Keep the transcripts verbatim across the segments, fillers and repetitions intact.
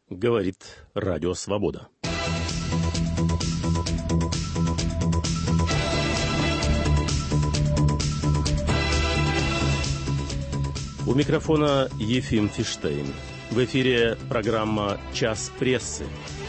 говорит Радио Свобода. У микрофона Ефим Фиштейн. В эфире программа «Час прессы».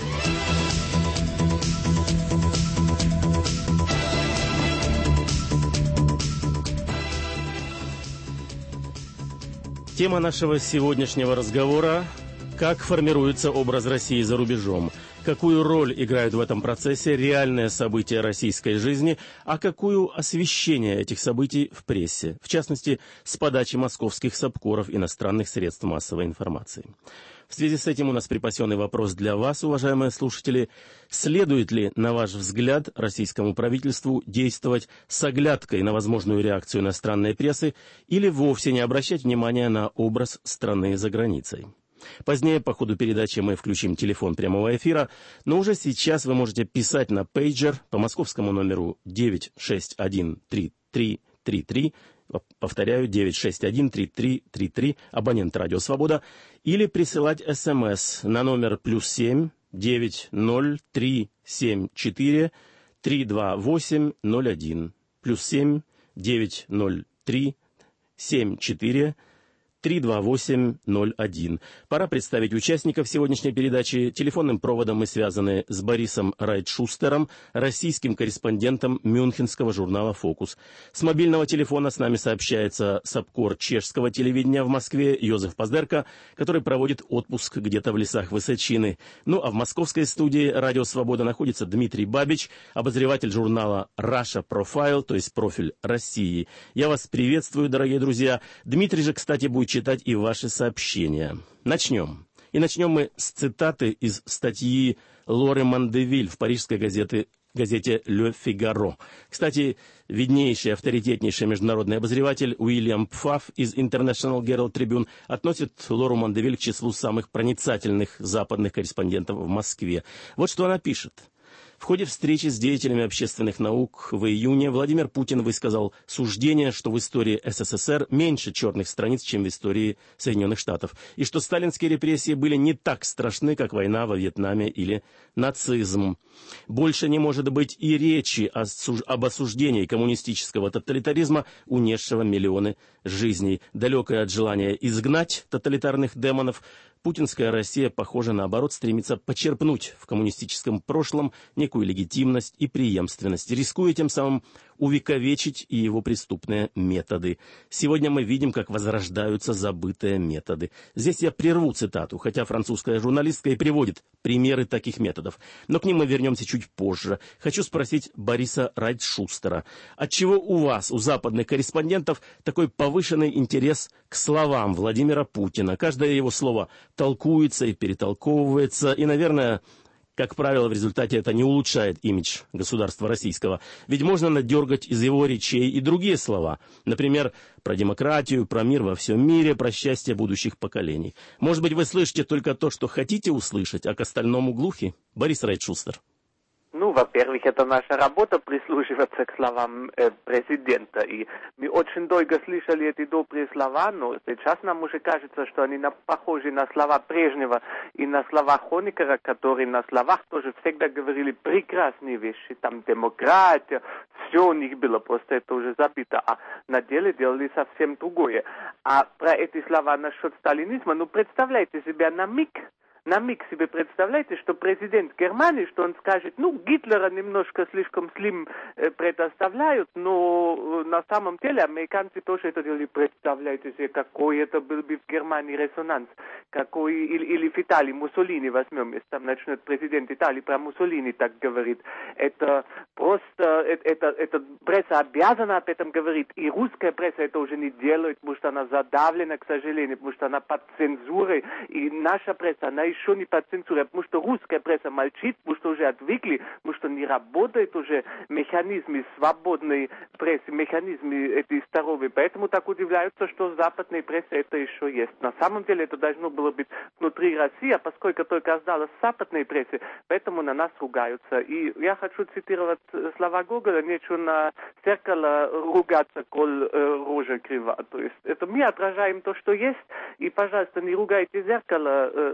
Тема нашего сегодняшнего разговора – как формируется образ России за рубежом, какую роль играют в этом процессе реальные события российской жизни, а какую освещение этих событий в прессе, в частности, с подачи московских сабкоров иностранных средств массовой информации. В связи с этим у нас припасенный вопрос для вас, уважаемые слушатели. Следует ли, на ваш взгляд, российскому правительству действовать с оглядкой на возможную реакцию иностранной прессы или вовсе не обращать внимания на образ страны за границей? Позднее по ходу передачи мы включим телефон прямого эфира, но уже сейчас вы можете писать на пейджер по московскому номеру девять шесть один три три три три, повторяю, девять шесть один три три три три, абонент Радио Свобода, или присылать СМС на номер плюс семь девять ноль три семь четыре три два восемь ноль один, плюс семь девять ноль три семь четыре три два восемь ноль один. Пора представить участников сегодняшней передачи. Телефонным проводом мы связаны с Борисом Райтшустером, российским корреспондентом мюнхенского журнала «Фокус». С мобильного телефона с нами сообщается сабкор чешского телевидения в Москве Йозеф Поздерко, который проводит отпуск где-то в лесах Высочины. Ну а в московской студии «Радио Свобода» находится Дмитрий Бабич, обозреватель журнала Russia Profile, то есть профиль России. Я вас приветствую, дорогие друзья. Дмитрий же, кстати, будет читать и ваши сообщения. Начнем. И начнем мы с цитаты из статьи Лоры Мандевиль в парижской газете, газете «Le Figaro». Кстати, виднейший, авторитетнейший международный обозреватель Уильям Пфафф из International Herald Tribune относит Лору Мандевиль к числу самых проницательных западных корреспондентов в Москве. Вот что она пишет. В ходе встречи с деятелями общественных наук в июне Владимир Путин высказал суждение, что в истории СССР меньше черных страниц, чем в истории Соединенных Штатов, и что сталинские репрессии были не так страшны, как война во Вьетнаме или нацизм. Больше не может быть и речи об осуждении коммунистического тоталитаризма, унесшего миллионы жизней. Далекое от желания изгнать тоталитарных демонов, путинская Россия, похоже, наоборот, стремится почерпнуть в коммунистическом прошлом некую легитимность и преемственность, рискуя тем самым увековечить и его преступные методы. Сегодня мы видим, как возрождаются забытые методы. Здесь я прерву цитату, хотя французская журналистка и приводит примеры таких методов. Но к ним мы вернемся чуть позже. Хочу спросить Бориса Райтшустера. Отчего у вас, у западных корреспондентов, такой повышенный интерес к словам Владимира Путина? Каждое его слово толкуется и перетолковывается, и, наверное, как правило, в результате это не улучшает имидж государства российского. Ведь можно надергать из его речей и другие слова. Например, про демократию, про мир во всем мире, про счастье будущих поколений. Может быть, вы слышите только то, что хотите услышать, а к остальному глухи? Борис Райтшустер. Ну, во-первых, это наша работа прислушиваться к словам э, президента. И мы очень долго слышали эти добрые слова, но сейчас нам уже кажется, что они на, похожи на слова Брежнева и на слова Хонекера, которые на словах тоже всегда говорили прекрасные вещи. Там демократия, все у них было, просто это уже забито. А на деле делали совсем другое. А про эти слова насчет сталинизма, ну, представляйте себе на миг, На миг себе представляете, что президент Германии, что он скажет, ну, Гитлера немножко слишком слим э, предоставляют, но э, на самом деле американцы тоже это делали. Представляете себе, какой это был бы в Германии резонанс, какой, или, или в Италии, Муссолини возьмем, если там начнет президент Италии про Муссолини так говорит. Это просто, это, это, это пресса обязана об этом говорить, и русская пресса это уже не делает, потому что она задавлена, к сожалению, потому что она под цензурой, и наша пресса, она еще не под цензурой, потому что русская пресса молчит, потому что уже отвыкли, потому что не работает уже механизмы свободной прессы, механизмы этой здоровой. Поэтому так удивляются, что в западной прессе это еще есть. На самом деле это должно было быть внутри России, а поскольку только осталось в западной прессе, поэтому на нас ругаются. И я хочу цитировать слова Гоголя: «Нечего на зеркало ругаться, коль э, рожа крива». То есть это мы отражаем то, что есть, и, пожалуйста, не ругайте зеркало, э, э,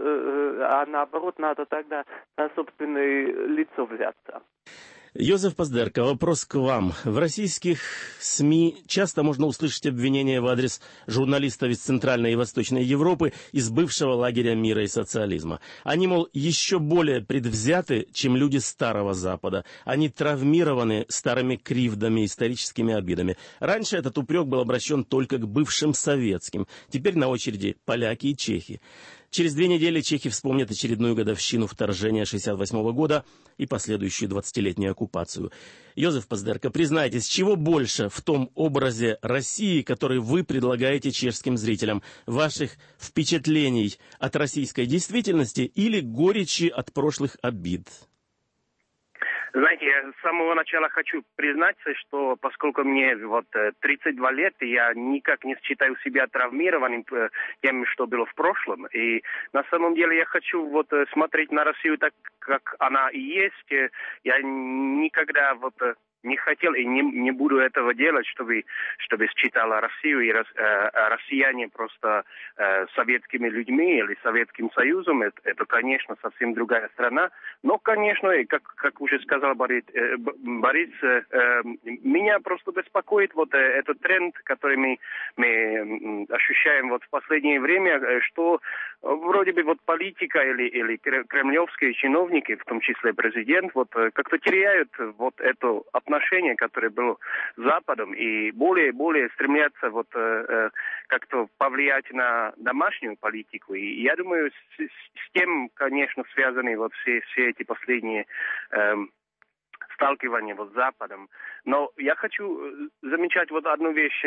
а наоборот надо тогда на собственное лицо взяться. Йозеф Поздерко, вопрос к вам. В российских СМИ часто можно услышать обвинения в адрес журналистов из Центральной и Восточной Европы из бывшего лагеря мира и социализма. Они, мол, еще более предвзяты, чем люди Старого Запада. Они травмированы старыми кривдами, историческими обидами. Раньше этот упрек был обращен только к бывшим советским. Теперь на очереди поляки и чехи. Через две недели чехи вспомнят очередную годовщину вторжения шестьдесят восьмого года и последующую двадцатилетнюю оккупацию. Йозеф Поздерко, признайтесь, чего больше в том образе России, который вы предлагаете чешским зрителям, ваших впечатлений от российской действительности или горечи от прошлых обид? Знаете, я с самого начала хочу признаться, что поскольку мне вот тридцать два лет, я никак не считаю себя травмированным тем, что было в прошлом. И на самом деле я хочу вот смотреть на Россию так, как она и есть. Я никогда вот не хотел и не, не буду этого делать, чтобы, чтобы считала Россию и э, россияне просто э, советскими людьми или Советским Союзом. Это, это, конечно, совсем другая страна. Но, конечно, как, как уже сказал Борис, э, Борис э, э, меня просто беспокоит вот э, этот тренд, который мы, мы ощущаем вот в последнее время, что вроде бы вот политика или, или кремлевские чиновники, в том числе президент, вот как-то теряют вот это отношение, которое было с Западом, и более и более стремятся вот э, как-то повлиять на домашнюю политику. И я думаю, с, с тем, конечно, связаны вот все, все эти последние э, сталкивания вот с Западом. Но я хочу замечать вот одну вещь.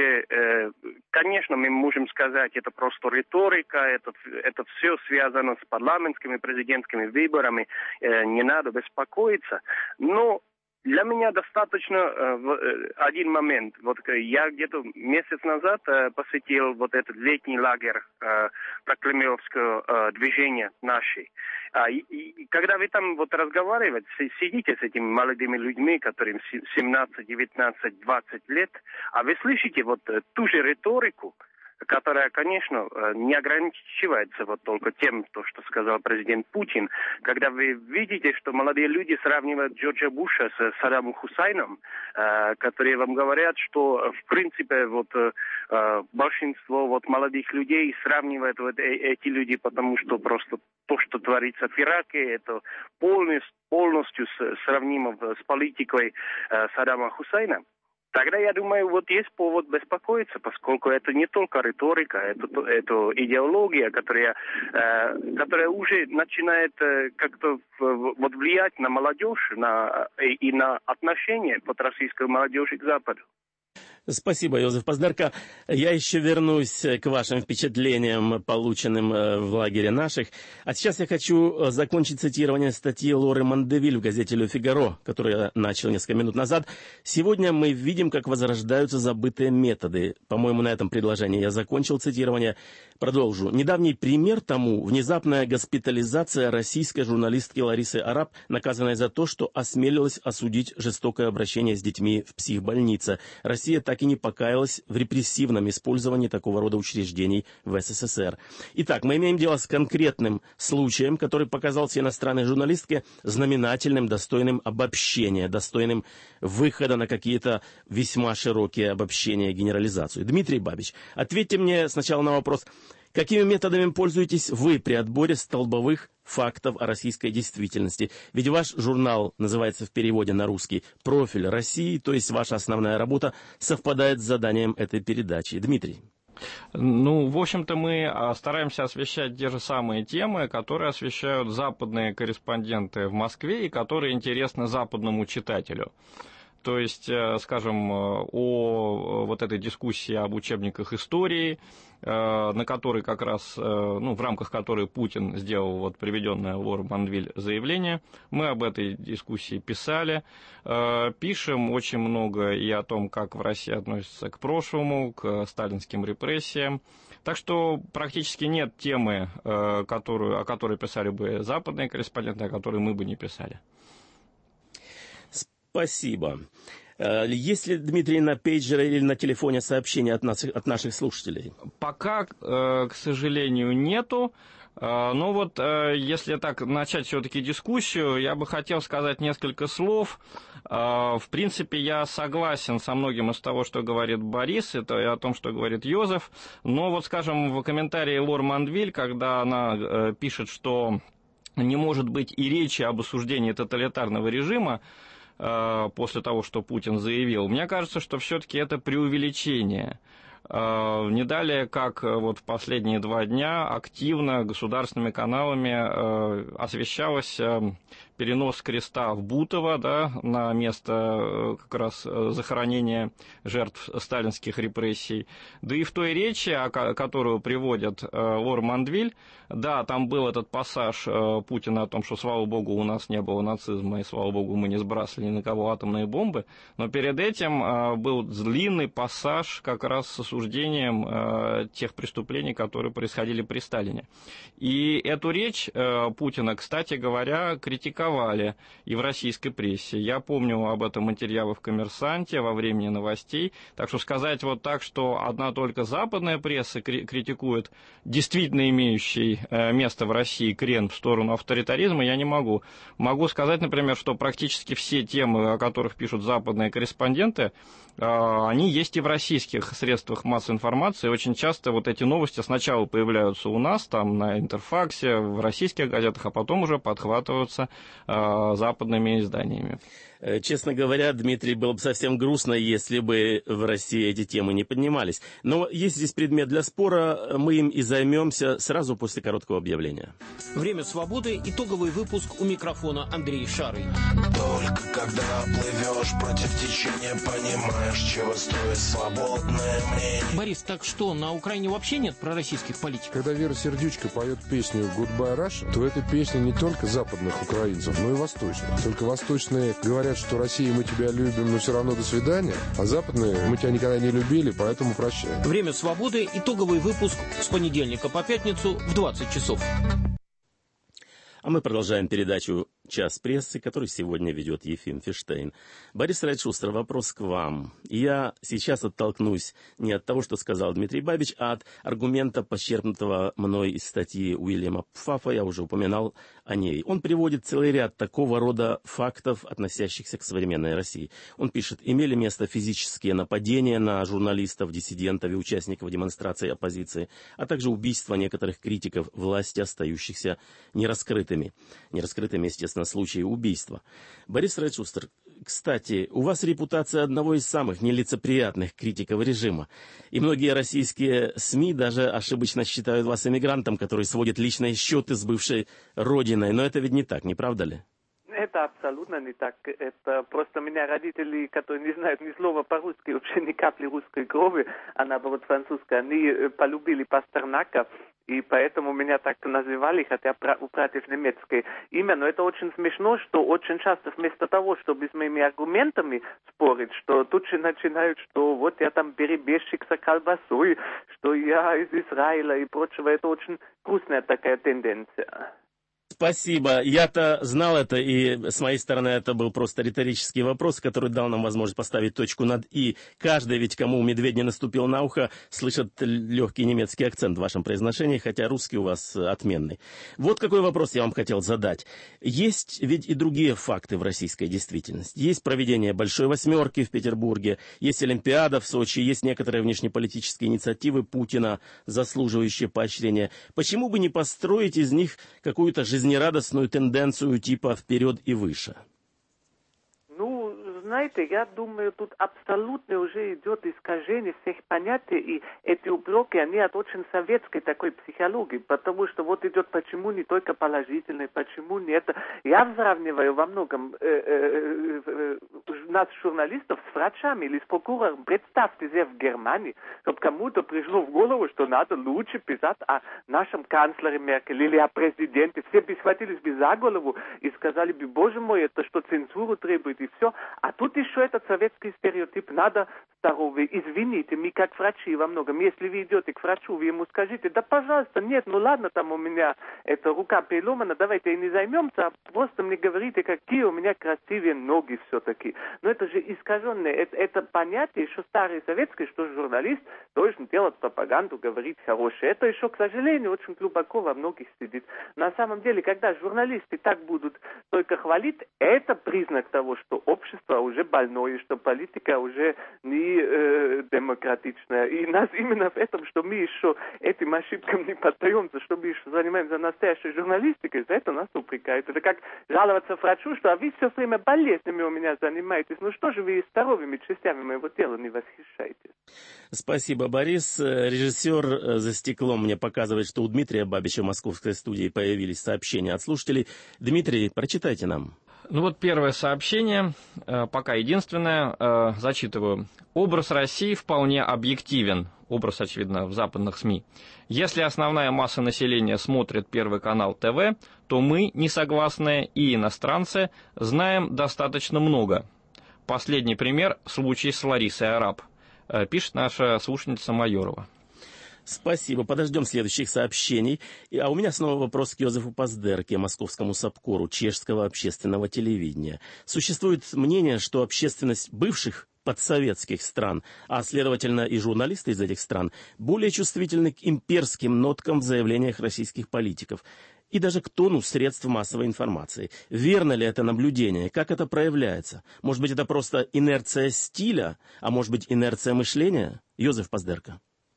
Конечно, мы можем сказать, это просто риторика, это, это все связано с парламентскими, президентскими выборами, не надо беспокоиться. Но для меня достаточно э, один момент. Вот я где-то месяц назад э, посетил вот этот летний лагерь э, прокремлевского э, движения нашей. А, и, и когда вы там вот разговариваете, сидите с этими молодыми людьми, которым семнадцать, девятнадцать, двадцать лет, а вы слышите вот ту же риторику, которая, конечно, не ограничивается вот только тем, то, что сказал президент Путин. Когда вы видите, что молодые люди сравнивают Джорджа Буша с Саддамом Хусейном, э, которые вам говорят, что, в принципе, вот э, большинство вот молодых людей сравнивают вот э, эти люди, потому что просто то, что творится в Ираке, это полностью, полностью сравнимо с политикой э, Саддама Хусейна. Тогда, я думаю, вот есть повод беспокоиться, поскольку это не только риторика, это, это идеология, которая, э, которая уже начинает э, как-то в, вот влиять на молодежь на, и, и на отношение вот российской молодежи к Западу. Спасибо, Йозеф Поздерко. Я еще вернусь к вашим впечатлениям, полученным в лагере наших. А сейчас я хочу закончить цитирование статьи Лоры Мандевиль в газете «Ле Фигаро», которую я начал несколько минут назад. «Сегодня мы видим, как возрождаются забытые методы». По-моему, на этом предложении я закончил цитирование. Продолжу. Недавний пример тому — внезапная госпитализация российской журналистки Ларисы Арап, наказанной за то, что осмелилась осудить жестокое обращение с детьми в психбольнице. Россия так и не покаялась в репрессивном использовании такого рода учреждений в СССР. Итак, мы имеем дело с конкретным случаем, который показался иностранной журналистке знаменательным, достойным обобщения, достойным выхода на какие-то весьма широкие обобщения, генерализацию. Дмитрий Бабич, ответьте мне сначала на вопрос, какими методами пользуетесь вы при отборе столбовых фактов о российской действительности? Ведь ваш журнал называется в переводе на русский «Профиль России», то есть ваша основная работа совпадает с заданием этой передачи. Дмитрий. Ну, в общем-то, мы стараемся освещать те же самые темы, которые освещают западные корреспонденты в Москве и которые интересны западному читателю. То есть, скажем, о вот этой дискуссии об учебниках истории, на которой как раз, ну, в рамках которой Путин сделал вот приведенное Лора Мандевиль заявление, мы об этой дискуссии писали, пишем очень много и о том, как в России относятся к прошлому, к сталинским репрессиям. Так что практически нет темы, которую, о которой писали бы западные корреспонденты, о которой мы бы не писали. Спасибо. Есть ли, Дмитрий, на пейджере или на телефоне сообщения от, нас, от наших слушателей? Пока, к сожалению, нету. Ну вот, если так начать все-таки дискуссию, я бы хотел сказать несколько слов. В принципе, я согласен со многим из того, что говорит Борис, это и о том, что говорит Йозеф. Но вот, скажем, в комментарии Лор Мандвиль, когда она пишет, что не может быть и речи об осуждении тоталитарного режима после того, что Путин заявил, мне кажется, что все-таки это преувеличение. Не далее, как вот в последние два дня активно государственными каналами освещалось перенос креста в Бутово, да, на место как раз захоронения жертв сталинских репрессий. Да и в той речи, которую приводит Лор Мандвиль, да, там был этот пассаж Путина о том, что, слава богу, у нас не было нацизма, и, слава богу, мы не сбрасывали ни на кого атомные бомбы, но перед этим был длинный пассаж как раз с осуждением тех преступлений, которые происходили при Сталине. И эту речь Путина, кстати говоря, критиковали и в российской прессе. Я помню об этом материалы в «Коммерсанте» во времени новостей. Так что сказать вот так, что одна только западная пресса критикует действительно имеющий место в России крен в сторону авторитаризма, я не могу. Могу сказать, например, что практически все темы, о которых пишут западные корреспонденты, они есть и в российских средствах массовой информации. Очень часто вот эти новости сначала появляются у нас, там на Интерфаксе, в российских газетах, а потом уже подхватываются э, западными изданиями. Честно говоря, Дмитрий, было бы совсем грустно, если бы в России эти темы не поднимались. Но есть здесь предмет для спора, мы им и займемся сразу после короткого объявления. Время свободы. Итоговый выпуск, у микрофона Андрей Шарый. Только когда плывешь против течения, понимаешь, чего стоит свободное мнение. Борис, так что, на Украине вообще нет пророссийских политиков? Когда Вера Сердючка поет песню «Goodbye Russia», то эта песня не только западных украинцев, но и восточных. Только восточные говорят, что Россия, мы тебя любим, но все равно до свидания, а западные, мы тебя никогда не любили, поэтому прощай. Время свободы. Итоговый выпуск с понедельника по пятницу в двадцать часов. А мы продолжаем передачу «Час прессы», который сегодня ведет Ефим Фиштейн. Борис Райт-Шустер, вопрос к вам. Я сейчас оттолкнусь не от того, что сказал Дмитрий Бабич, а от аргумента, почерпнутого мной из статьи Уильяма Пфаффа, я уже упоминал о ней. Он приводит целый ряд такого рода фактов, относящихся к современной России. Он пишет: имели место физические нападения на журналистов, диссидентов и участников демонстраций оппозиции, а также убийства некоторых критиков власти, остающихся нераскрытыми. Нераскрытыми, естественно, случаи убийства. Борис Райт-Шустер, кстати, у вас репутация одного из самых нелицеприятных критиков режима. И многие российские СМИ даже ошибочно считают вас эмигрантом, который сводит личные счеты с бывшей родиной. Но это ведь не так, не правда ли? Это абсолютно не так. Это просто у меня родители, которые не знают ни слова по-русски, вообще ни капли русской крови, а наоборот французской, они полюбили Пастернака, и поэтому меня так называли, хотя у братьев немецкое имя. Но это очень смешно, что очень часто вместо того, чтобы с моими аргументами спорить, что тут же начинают, что вот я там перебежчик за колбасой, что я из Израиля и прочего. Это очень грустная такая тенденция. Спасибо. Я-то знал это, и с моей стороны это был просто риторический вопрос, который дал нам возможность поставить точку над «и». Каждый, ведь кому медведь не наступил на ухо, слышит легкий немецкий акцент в вашем произношении, хотя русский у вас отменный. Вот какой вопрос я вам хотел задать. Есть ведь и другие факты в российской действительности. Есть проведение Большой Восьмерки в Петербурге, есть Олимпиада в Сочи, есть некоторые внешнеполитические инициативы Путина, заслуживающие поощрения. Почему бы не построить из них какую-то жизнь нерадостную тенденцию типа «вперед и выше»? Ну, знаете, я думаю, тут абсолютно уже идет искажение всех понятий, и эти упреки, они от очень советской такой психологии, потому что вот идет, почему не только положительное, почему не это. Я сравниваю во многом э, э, э, нас, журналистов, с врачами или с прокурором. Представьте себе в Германии, чтобы кому-то пришло в голову, что надо лучше писать о нашем канцлере Меркель или о президенте. Все бы схватились бы за голову и сказали бы: боже мой, это что, цензуру требует, и все. А тут еще этот советский стереотип: надо здоровый, извините, мы как врачи во многом. Если вы идете к врачу, вы ему скажите, да пожалуйста, нет, ну ладно, там у меня эта рука переломана, давайте и не займемся, а просто мне говорите, какие у меня красивые ноги все-таки. Но это же искаженное, это, это понятие еще старое советское, что журналист должен делать пропаганду, говорить хорошее. Это еще, к сожалению, очень глубоко во многих сидит. На самом деле, когда журналисты так будут только хвалить, это признак того, что общество уже больное, что политика уже не э, демократичная. И нас именно в этом, что мы еще этим ошибкам не поддаемся, что мы еще занимаемся настоящей журналистикой, за это нас упрекают. Это как жаловаться врачу, что а вы все время болезнями у меня занимаетесь. Ну что же вы и здоровыми частями моего тела не восхищаетесь? Спасибо, Борис. Режиссер за стеклом мне показывает, что у Дмитрия Бабича в московской студии появились сообщения от слушателей. Дмитрий, прочитайте нам. Ну вот первое сообщение, пока единственное, зачитываю. Образ России вполне объективен. Образ, очевидно, в западных СМИ. Если основная масса населения смотрит Первый канал ТВ, то мы, несогласные и иностранцы, знаем достаточно много. Последний пример – случай с Ларисой Араб, пишет наша слушательница Майорова. Спасибо. Подождем следующих сообщений. А у меня снова вопрос к Йозефу Паздерке, московскому САПКОРу, чешского общественного телевидения. Существует мнение, что общественность бывших подсоветских стран, а следовательно и журналисты из этих стран, более чувствительны к имперским ноткам в заявлениях российских политиков и даже к тону средств массовой информации. Верно ли это наблюдение? Как это проявляется? Может быть, это просто инерция стиля, а может быть, инерция мышления? Йозеф Паздерка.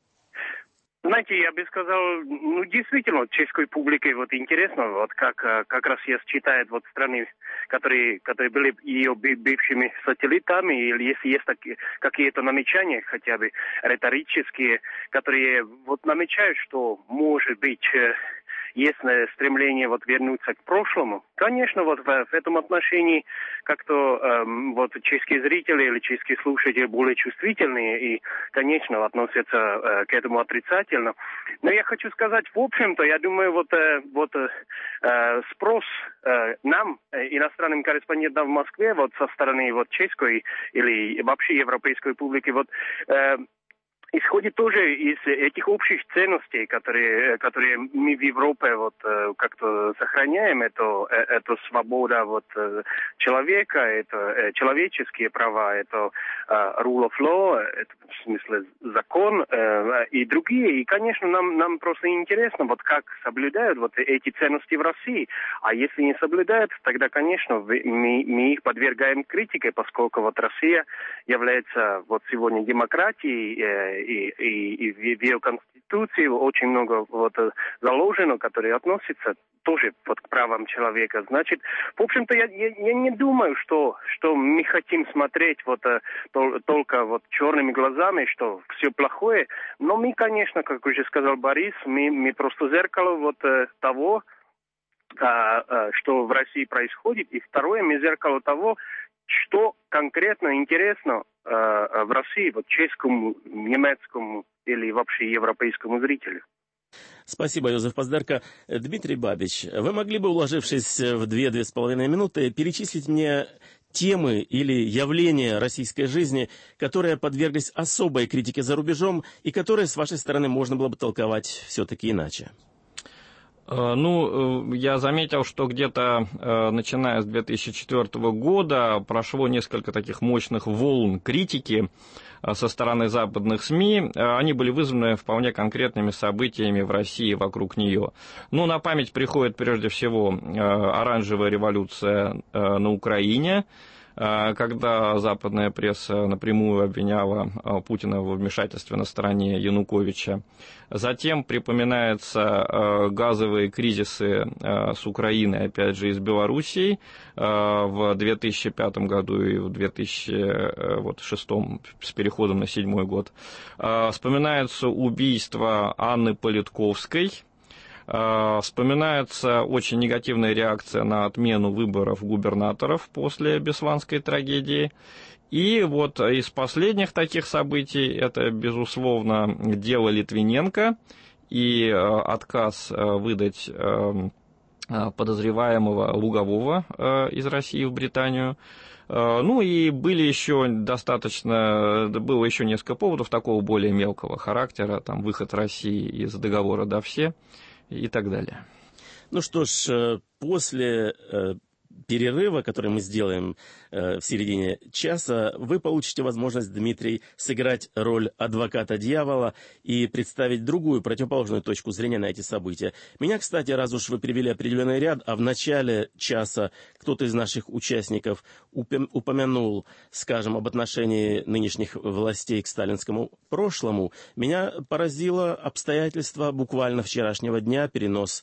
Знаете, я бы сказал, ну, действительно, чешской публике вот интересно, вот как, как Россия считает вот страны, которые, которые были ее бывшими сателлитами, или если есть такие, какие-то намечания, хотя бы риторические, которые вот намечают, что, может быть, есть стремление вот вернуться к прошлому. Конечно, вот в, в этом отношении как-то эм, вот чешские зрители или чешские слушатели более чувствительные и, конечно, относятся э, к этому отрицательно. Но я хочу сказать, в общем-то, я думаю, вот, э, вот э, спрос э, нам, э, иностранным корреспондентам в Москве, вот со стороны вот чешской или вообще европейской публики, вот э, исходит тоже из этих общих ценностей, которые, которые мы в Европе вот как-то сохраняем. Это, это свобода вот человека, это человеческие права, это rule of law, это в смысле закон и другие. И, конечно, нам, нам просто интересно, вот как соблюдают вот эти ценности в России. А если не соблюдают, тогда, конечно, мы, мы их подвергаем критике, поскольку вот Россия является вот сегодня демократией, И, и, и в ее конституции очень много вот заложено, которые относятся тоже вот к правам человека. Значит, в общем-то, я, я, я не думаю, что, что мы хотим смотреть вот то, только вот черными глазами, что все плохое. Но мы, конечно, как уже сказал Борис, мы, мы просто зеркало вот того, что в России происходит. И второе, мы зеркало того, что конкретно интересно э, в России, вот чешскому, немецкому или вообще европейскому зрителю. Спасибо, Йозеф Паздерка. Дмитрий Бабич, вы могли бы, уложившись в две-две с половиной минуты, перечислить мне темы или явления российской жизни, которые подверглись особой критике за рубежом и которые, с вашей стороны, можно было бы толковать все-таки иначе? Ну, я заметил, что где-то начиная с две тысячи четвёртого года прошло несколько таких мощных волн критики со стороны западных СМИ. Они были вызваны вполне конкретными событиями в России вокруг нее. Ну, на память приходит прежде всего оранжевая революция на Украине, когда западная пресса напрямую обвиняла Путина в вмешательстве на стороне Януковича. Затем припоминаются газовые кризисы с Украиной, опять же, и с Белоруссией в две тысячи пятом году и в две тысячи шестом с переходом на седьмой год. Вспоминается убийство Анны Политковской. Вспоминается очень негативная реакция на отмену выборов губернаторов после Бесланской трагедии. И вот из последних таких событий это, безусловно, дело Литвиненко и отказ выдать подозреваемого Лугового из России в Британию. Ну и были еще достаточно, было еще несколько поводов такого более мелкого характера, там выход России из договора «Да-все» и так далее. Ну что ж, после перерыва, который мы сделаем э, в середине часа, вы получите возможность, Дмитрий, сыграть роль адвоката дьявола и представить другую, противоположную точку зрения на эти события. Меня, кстати, раз уж вы привели определенный ряд, а в начале часа кто-то из наших участников упом- упомянул, скажем, об отношении нынешних властей к сталинскому прошлому, меня поразило обстоятельство буквально вчерашнего дня, перенос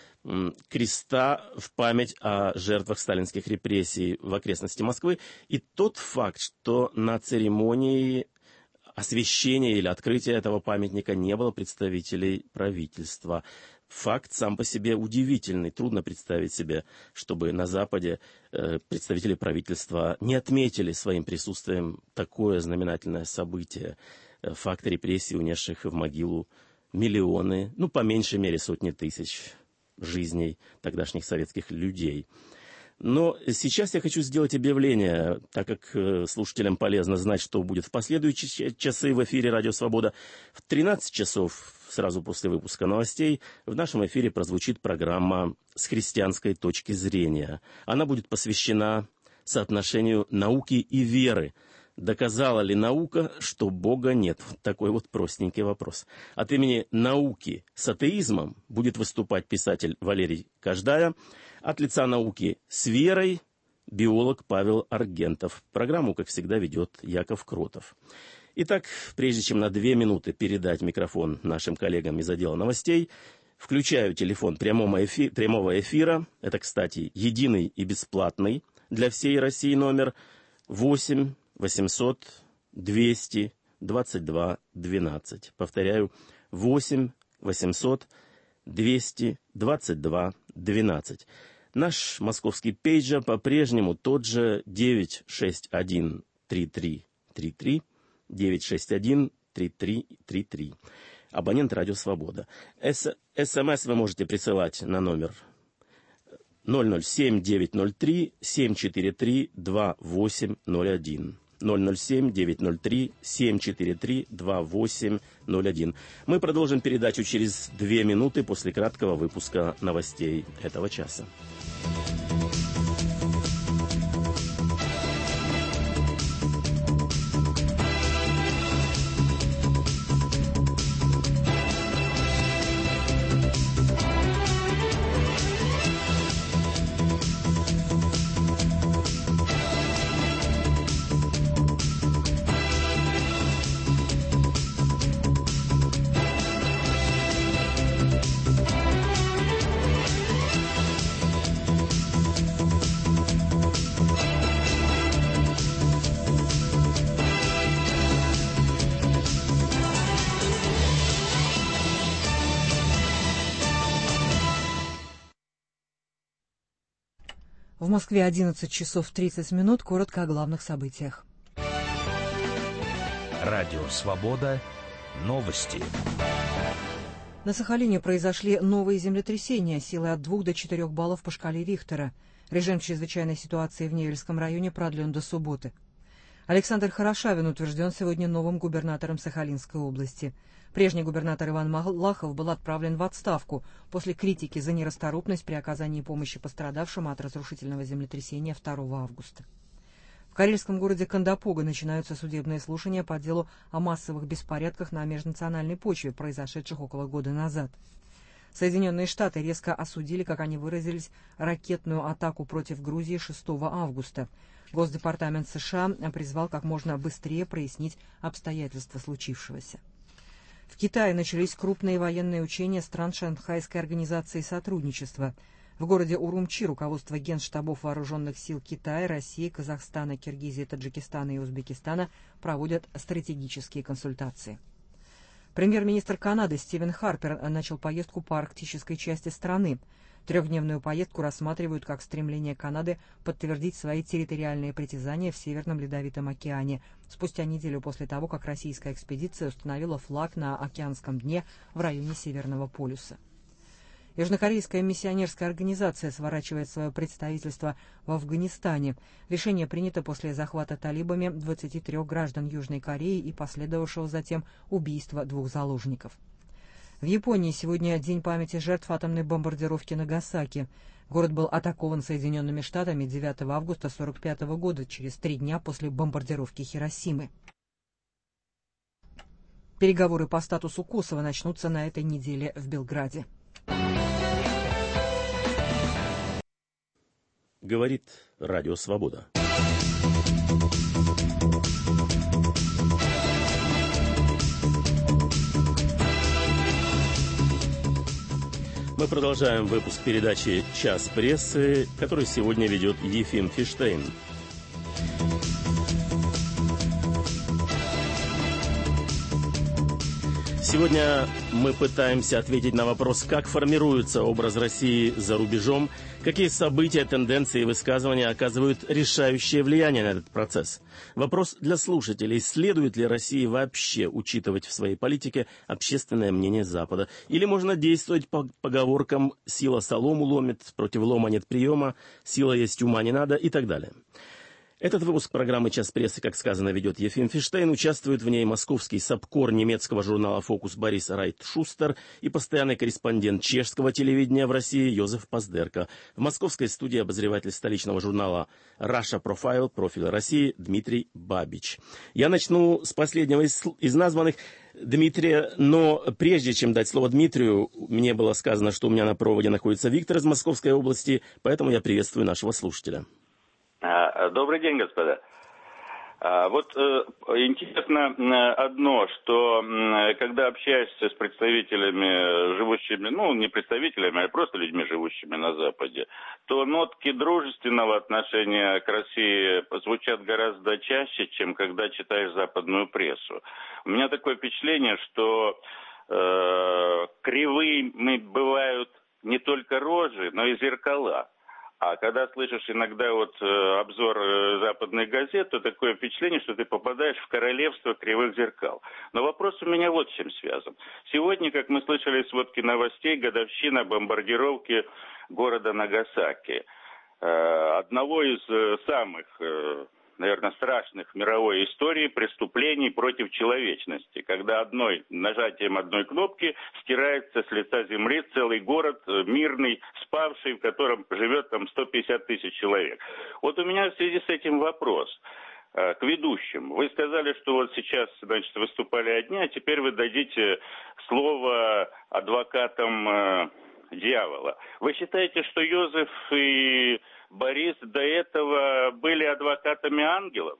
креста в память о жертвах сталинских репрессий в окрестности Москвы. И тот факт, что на церемонии освящения или открытия этого памятника не было представителей правительства. Факт сам по себе удивительный. Трудно представить себе, чтобы на Западе э, представители правительства не отметили своим присутствием такое знаменательное событие. Э, факт репрессий, унесших в могилу миллионы, ну, по меньшей мере, сотни тысяч жизней тогдашних советских людей. Но сейчас я хочу сделать объявление, так как э, слушателям полезно знать, что будет в последующие часы в эфире «Радио Свобода». В тринадцать часов, сразу после выпуска новостей, в нашем эфире прозвучит программа «С христианской точки зрения». Она будет посвящена соотношению науки и веры. Доказала ли наука, что Бога нет? Вот такой вот простенький вопрос. От имени науки с атеизмом будет выступать писатель Валерий Каждая. От лица науки с верой биолог Павел Аргентов. Программу, как всегда, ведет Яков Кротов. Итак, прежде чем на две минуты передать микрофон нашим коллегам из отдела новостей, включаю телефон прямого эфира, прямого эфира. Это, кстати, единый и бесплатный для всей России номер восемь восемьсот двести двадцать два двенадцать. Повторяю, восемь восемьсот двести двадцать два двенадцать. Наш московский пейджер по-прежнему тот же девять шесть один три три три три, девять шесть один три три три три. Абонент «Радио Свобода». СМС вы можете присылать на номер ноль ноль семь девять ноль три семь четыре три два восемь ноль один. ноль ноль семь девять ноль три семь четыре три два восемь ноль один. Мы продолжим передачу через две минуты после краткого выпуска новостей этого часа. В Москве одиннадцать часов тридцать минут. Коротко о главных событиях. Радио «Свобода». Новости. На Сахалине произошли новые землетрясения силой от двух до четырех баллов по шкале Рихтера. Режим чрезвычайной ситуации в Невельском районе продлен до субботы. Александр Хорошавин утвержден сегодня новым губернатором Сахалинской области. Прежний губернатор Иван Малахов был отправлен в отставку после критики за нерасторопность при оказании помощи пострадавшим от разрушительного землетрясения второго августа. В карельском городе Кандапога начинаются судебные слушания по делу о массовых беспорядках на межнациональной почве, произошедших около года назад. Соединенные Штаты резко осудили, как они выразились, ракетную атаку против Грузии шестого августа. Госдепартамент США призвал как можно быстрее прояснить обстоятельства случившегося. В Китае начались крупные военные учения стран Шанхайской организации сотрудничества. В городе Урумчи руководство генштабов вооруженных сил Китая, России, Казахстана, Киргизии, Таджикистана и Узбекистана проводят стратегические консультации. Премьер-министр Канады Стивен Харпер начал поездку по арктической части страны. Трехдневную поездку рассматривают как стремление Канады подтвердить свои территориальные притязания в Северном Ледовитом океане, спустя неделю после того, как российская экспедиция установила флаг на океанском дне в районе Северного полюса. Южнокорейская миссионерская организация сворачивает свое представительство в Афганистане. Решение принято после захвата талибами двадцати трёх граждан Южной Кореи и последовавшего затем убийства двух заложников. В Японии сегодня день памяти жертв атомной бомбардировки Нагасаки. Город был атакован Соединенными Штатами девятого августа сорок пятого года, через три дня после бомбардировки Хиросимы. Переговоры по статусу Косово начнутся на этой неделе в Белграде. Говорит Радио Свобода. Мы продолжаем выпуск передачи «Час прессы», который сегодня ведет Ефим Фиштейн. Сегодня мы пытаемся ответить на вопрос, как формируется образ России за рубежом, какие события, тенденции и высказывания оказывают решающее влияние на этот процесс. Вопрос для слушателей: следует ли России вообще учитывать в своей политике общественное мнение Запада? Или можно действовать по поговоркам «сила солому ломит», «против лома нет приема», «сила есть, ума не надо» и так далее. Этот выпуск программы «Час прессы», как сказано, ведет Ефим Фиштейн. Участвует в ней московский сапкор немецкого журнала «Фокус» Борис Райт-Шустер и постоянный корреспондент чешского телевидения в России Йозеф Поздерко. В московской студии обозреватель столичного журнала «Russia Profile», профиль России, Дмитрий Бабич. Я начну с последнего из, из названных. Дмитрия, но прежде чем дать слово Дмитрию, мне было сказано, что у меня на проводе находится Виктор из Московской области, поэтому я приветствую нашего слушателя. Добрый день, господа. Вот интересно одно, что когда общаешься с представителями, живущими, ну, не представителями, а просто людьми, живущими на Западе, то нотки дружественного отношения к России звучат гораздо чаще, чем когда читаешь западную прессу. У меня такое впечатление, что э, кривыми бывают не только рожи, но и зеркала. А когда слышишь иногда вот э, обзор э, западных газет, то такое впечатление, что ты попадаешь в королевство кривых зеркал. Но вопрос у меня вот с чем связан. Сегодня, как мы слышали из сводки новостей, годовщина бомбардировки города Нагасаки. Э, одного из э, самых, э, наверное, страшных в мировой истории преступлений против человечности. Когда одной, нажатием одной кнопки стирается с лица земли целый город, мирный, спавший, в котором живет там сто пятьдесят тысяч человек. Вот у меня в связи с этим вопрос э, к ведущим. Вы сказали, что вот сейчас, значит, выступали одни, а теперь вы дадите слово адвокатам э, дьявола. Вы считаете, что Йозеф и Борис до этого были адвокатами ангелов?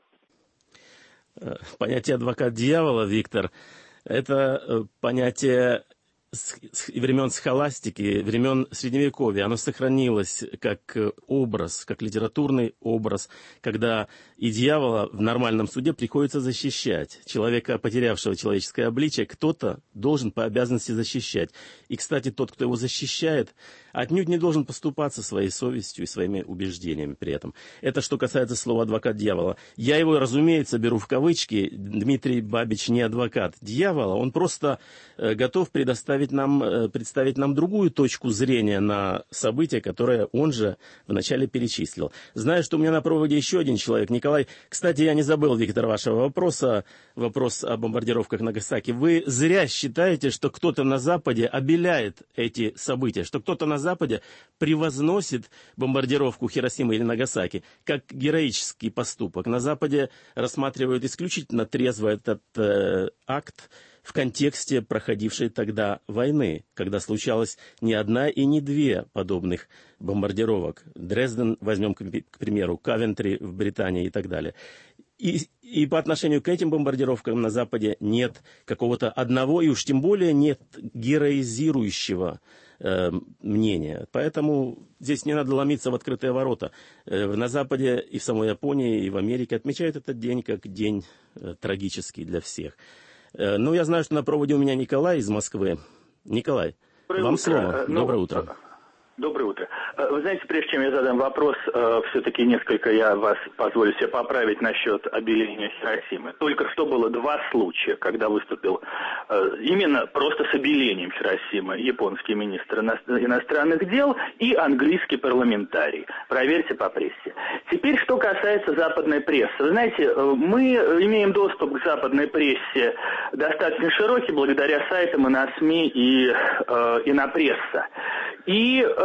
Понятие «адвокат дьявола», Виктор, это понятие времен схоластики, времен Средневековья. Оно сохранилось как образ, как литературный образ, когда и дьявола в нормальном суде приходится защищать. Человека, потерявшего человеческое обличие, кто-то должен по обязанности защищать. И, кстати, тот, кто его защищает, отнюдь не должен поступаться своей совестью и своими убеждениями при этом. Это что касается слова «адвокат дьявола». Я его, разумеется, беру в кавычки. Дмитрий Бабич не адвокат дьявола. Он просто э, готов предоставить нам, э, представить нам другую точку зрения на события, которые он же вначале перечислил. Знаю, что у меня на проводе еще один человек. Николай, кстати, я не забыл, Виктор, вашего вопроса. Вопрос о бомбардировках Нагасаки. Вы зря считаете, что кто-то на Западе обеляет эти события, что кто-то на Западе превозносит бомбардировку Хиросимы или Нагасаки как героический поступок. На Западе рассматривают исключительно трезво этот э, акт в контексте проходившей тогда войны, когда случалось не одна и не две подобных бомбардировок. Дрезден, возьмем, к примеру, Кавентри в Британии и так далее. И, и по отношению к этим бомбардировкам на Западе нет какого-то одного, и уж тем более нет героизирующего э, мнения. Поэтому здесь не надо ломиться в открытые ворота. Э, на Западе и в самой Японии, и в Америке отмечают этот день как день э, трагический для всех. Э, ну, я знаю, что на проводе у меня Николай из Москвы. Николай, Доброе вам утро. слово. Ну, Доброе утро. Доброе утро. Вы знаете, прежде чем я задам вопрос, все-таки несколько я вас позволю себе поправить насчет объявления Хиросимы. Только что было два случая, когда выступил именно просто с объявлением Хиросимы японский министр иностранных дел и английский парламентарий. Проверьте по прессе. Теперь, что касается западной прессы. Вы знаете, мы имеем доступ к западной прессе достаточно широкий, благодаря сайтам и на СМИ, и, и на пресса. И, э,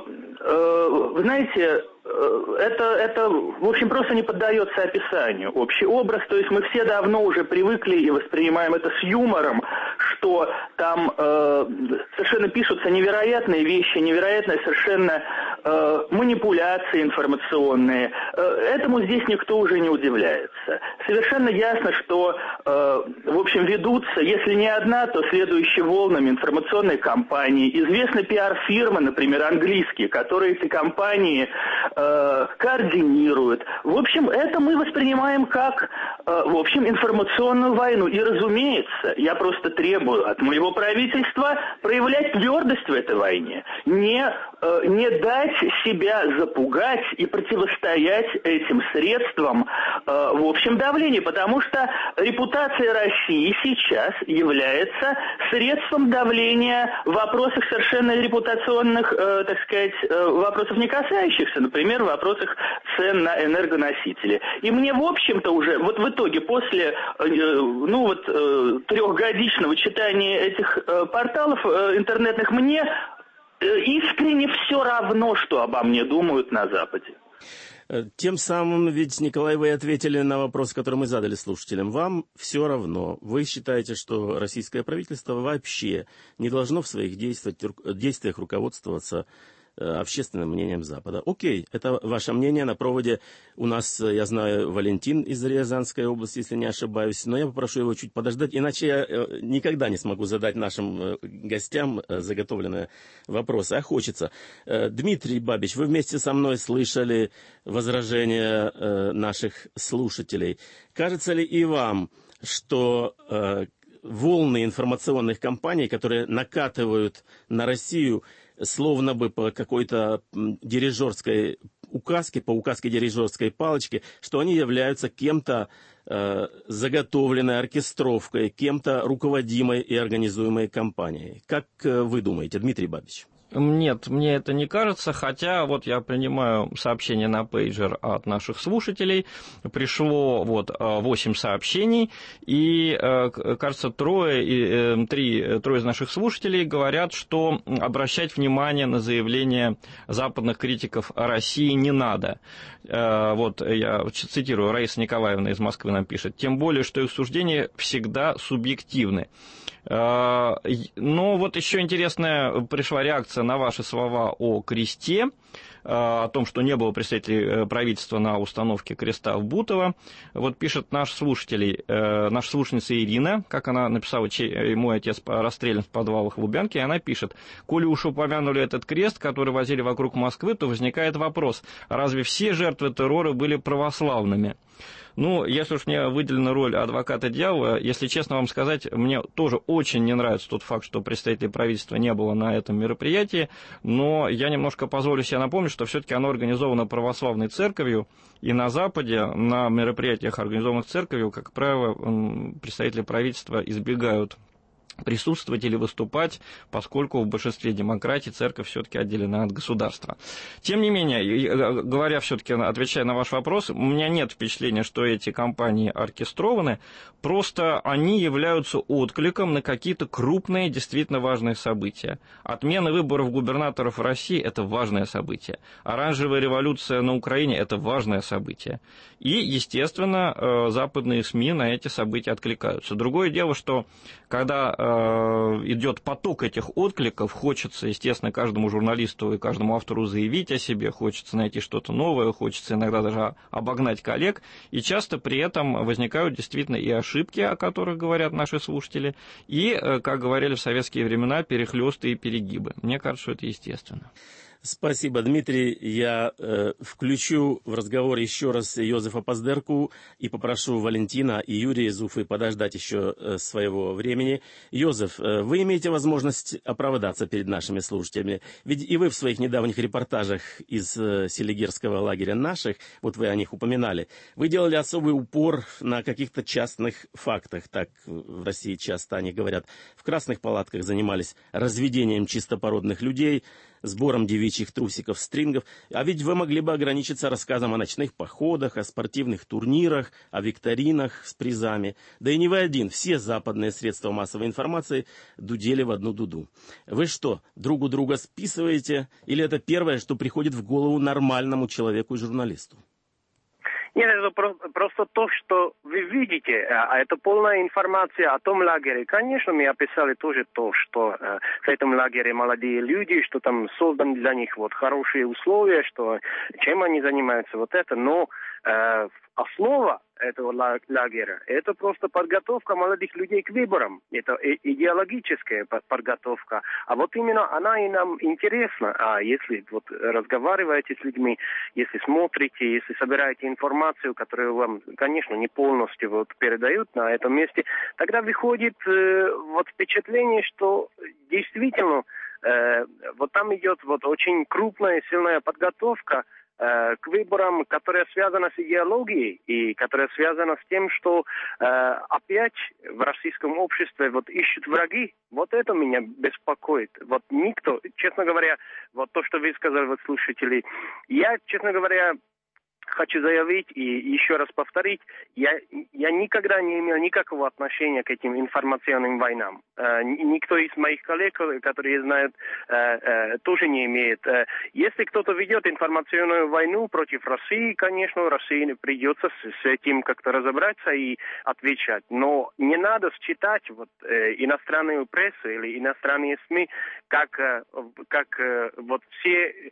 э, вы знаете, это, это, в общем, просто не поддается описанию. Общий образ, то есть мы все давно уже привыкли и воспринимаем это с юмором, что там э, совершенно пишутся невероятные вещи, невероятные совершенно э, манипуляции информационные. Э, этому здесь никто уже не удивляется. Совершенно ясно, что, э, в общем, ведутся, если не одна, то следующие волнами информационной кампании. Известны пиар-фирмы, например, английские, которые эти кампании э, координируют. В общем, это мы воспринимаем как, э, в общем, информационную войну. И, разумеется, я просто требую от моего правительства проявлять твердость в этой войне, не, э, не дать себя запугать и противостоять этим средствам, э, в общем, давления, потому что репутация России сейчас является средством давления в вопросах совершенно репутационных, э, так сказать, э, вопросов не касающихся, например, в вопросах цен на энергоносители. И мне, в общем-то, уже, вот в итоге, после, э, ну вот, э, трехгодичного читания этих э, порталов э, интернетных, мне э, искренне все равно, что обо мне думают на Западе. Тем самым, ведь, Николай, вы ответили на вопрос, который мы задали слушателям. Вам все равно. Вы считаете, что российское правительство вообще не должно в своих действиях, действиях руководствоваться общественным мнением Запада. Окей, это ваше мнение. На проводе у нас, я знаю, Валентин из Рязанской области, если не ошибаюсь, но я попрошу его чуть подождать, иначе я никогда не смогу задать нашим гостям заготовленные вопросы, а хочется. Дмитрий Бабич, вы вместе со мной слышали возражения наших слушателей. Кажется ли и вам, что волны информационных кампаний, которые накатывают на Россию, словно бы по какой-то дирижерской указке, по указке дирижерской палочки, что они являются кем-то э, заготовленной оркестровкой, кем-то руководимой и организуемой кампанией? Как э, вы думаете, Дмитрий Бабич? Нет, мне это не кажется, хотя вот я принимаю сообщение на пейджер от наших слушателей, пришло вот восемь сообщений, и, кажется, трое, три, трое из наших слушателей говорят, что обращать внимание на заявления западных критиков о России не надо. Вот я цитирую, Раиса Николаевна из Москвы нам пишет, тем более, что их суждения всегда субъективны. Но вот еще интересная пришла реакция на ваши слова о кресте, о том, что не было представителей правительства на установке креста в Бутово. Вот пишет наш слушатель, наша слушательница Ирина, как она написала, чей, мой отец расстрелян в подвалах в Лубянке, и она пишет, коли уж упомянули этот крест, который возили вокруг Москвы, то возникает вопрос, разве все жертвы террора были православными? Ну, если уж мне выделена роль адвоката дьявола, если честно вам сказать, мне тоже очень не нравится тот факт, что представителей правительства не было на этом мероприятии, но я немножко позволю себе напомнить, что все-таки оно организовано православной церковью, и на Западе, на мероприятиях, организованных церковью, как правило, представители правительства избегают присутствовать или выступать, поскольку в большинстве демократий церковь все-таки отделена от государства. Тем не менее, говоря все-таки, отвечая на ваш вопрос, у меня нет впечатления, что эти кампании оркестрованы, просто они являются откликом на какие-то крупные, действительно важные события. Отмена выборов губернаторов в России – это важное событие. Оранжевая революция на Украине – это важное событие. И, естественно, западные СМИ на эти события откликаются. Другое дело, что когда идет поток этих откликов, хочется, естественно, каждому журналисту и каждому автору заявить о себе, хочется найти что-то новое, хочется иногда даже обогнать коллег, и часто при этом возникают действительно и ошибки, о которых говорят наши слушатели, и, как говорили в советские времена, перехлёсты и перегибы. Мне кажется, что это естественно. Спасибо, Дмитрий. Я э, включу в разговор еще раз Йозефа Паздерку и попрошу Валентина и Юрия из Уфы подождать еще э, своего времени. Йозеф, э, вы имеете возможность оправдаться перед нашими слушателями. Ведь и вы в своих недавних репортажах из э, селигерского лагеря наших, вот вы о них упоминали, вы делали особый упор на каких-то частных фактах. Так в России часто они говорят. В красных палатках занимались разведением чистопородных людей, сбором девичьих трусиков, стрингов. А ведь вы могли бы ограничиться рассказом о ночных походах, о спортивных турнирах, о викторинах с призами. Да и не вы один, все западные средства массовой информации дудели в одну дуду. Вы что, друг у друга списываете? Или это первое, что приходит в голову нормальному человеку и журналисту? Нет, это просто то, что вы видите, а это полная информация о том лагере. Конечно, мы описали тоже то, что э, в этом лагере молодые люди, что там созданы для них вот хорошие условия, что чем они занимаются, вот это. Но э, основа этого лагеря – это просто подготовка молодых людей к выборам. Это идеологическая подготовка. А вот именно она и нам интересна. А если вот разговариваете с людьми, если смотрите, если собираете информацию, которую вам, конечно, не полностью вот передают на этом месте, тогда выходит э, вот впечатление, что действительно э, вот там идет вот очень крупная, сильная подготовка к выборам, которая связана с идеологией и которая связана с тем, что э, опять в российском обществе вот ищут враги. Вот это меня беспокоит. Вот никто, честно говоря, вот то, что вы сказали, вот слушатели, я, честно говоря, хочу заявить и еще раз повторить, я, я никогда не имел никакого отношения к этим информационным войнам. Э, никто из моих коллег, которые знают, э, э, тоже не имеет. Э, если кто-то ведет информационную войну против России, конечно, России придется с, с этим как-то разобраться и отвечать. Но не надо считать вот, э, иностранную прессу или иностранные СМИ как, э, как э, вот все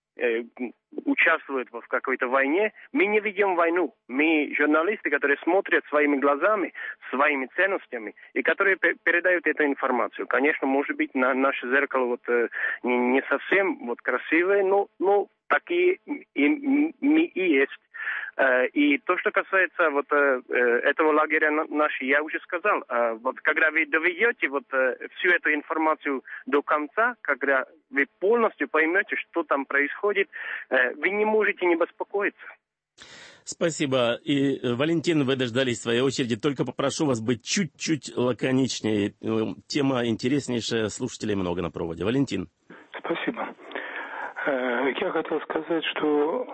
участвуют в какой-то войне. Мы не ведем войну. Мы журналисты, которые смотрят своими глазами, своими ценностями, и которые передают эту информацию. Конечно, может быть, на, наше зеркало вот, не, не совсем вот, красивое, но, но такие и, и, и есть. И то, что касается вот этого лагеря нашего, я уже сказал, вот когда вы доведете вот всю эту информацию до конца, когда вы полностью поймете, что там происходит, вы не можете не беспокоиться. Спасибо. И, Валентин, вы дождались своей очереди. Только попрошу вас быть чуть-чуть лаконичнее. Тема интереснейшая, слушателей много на проводе. Валентин. Спасибо. Я хотел сказать, что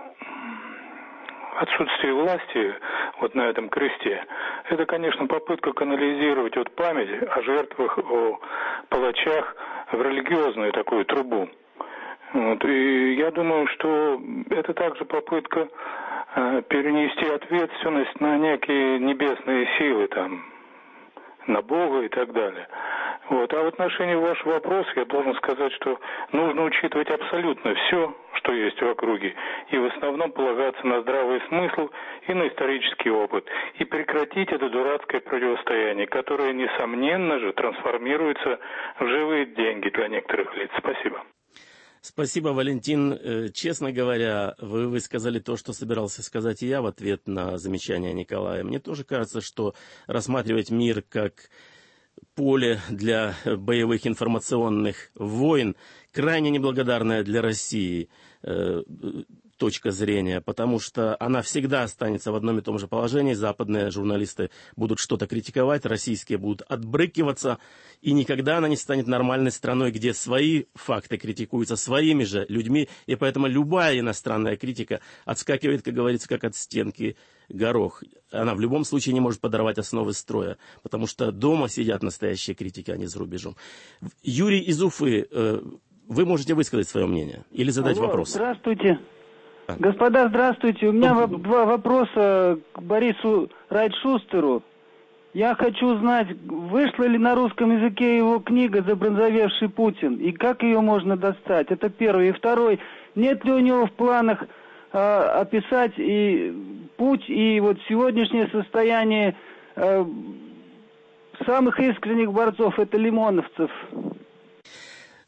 отсутствие власти вот на этом кресте, это, конечно, попытка канализировать вот память о жертвах, о палачах в религиозную такую трубу. Вот. И я думаю, что это также попытка э, перенести ответственность на некие небесные силы, там, на Бога и так далее. Вот. А в отношении вашего вопроса я должен сказать, что нужно учитывать абсолютно все, что есть в округе, и в основном полагаться на здравый смысл и на исторический опыт, и прекратить это дурацкое противостояние, которое, несомненно же, трансформируется в живые деньги для некоторых лиц. Спасибо. Спасибо, Валентин. Честно говоря, вы высказали то, что собирался сказать и я в ответ на замечание Николая. Мне тоже кажется, что рассматривать мир как поле для боевых информационных войн крайне неблагодарная для России э, точка зрения, потому что она всегда останется в одном и том же положении. Западные журналисты будут что-то критиковать, российские будут отбрыкиваться, и никогда она не станет нормальной страной, где свои факты критикуются своими же людьми, и поэтому любая иностранная критика отскакивает, как говорится, как от стенки горох. Она в любом случае не может подорвать основы строя, потому что дома сидят настоящие критики, а не за рубежом. Юрий из Уфы, вы можете высказать свое мнение или задать Алло, вопрос. Здравствуйте. А. Господа, здравствуйте. У меня ну, два вопроса к Борису Райтшустеру. Я хочу узнать, вышла ли на русском языке его книга «Забронзовевший Путин» и как ее можно достать? Это первый. И второй, нет ли у него в планах э, описать и путь, и вот сегодняшнее состояние э, самых искренних борцов, это лимоновцев?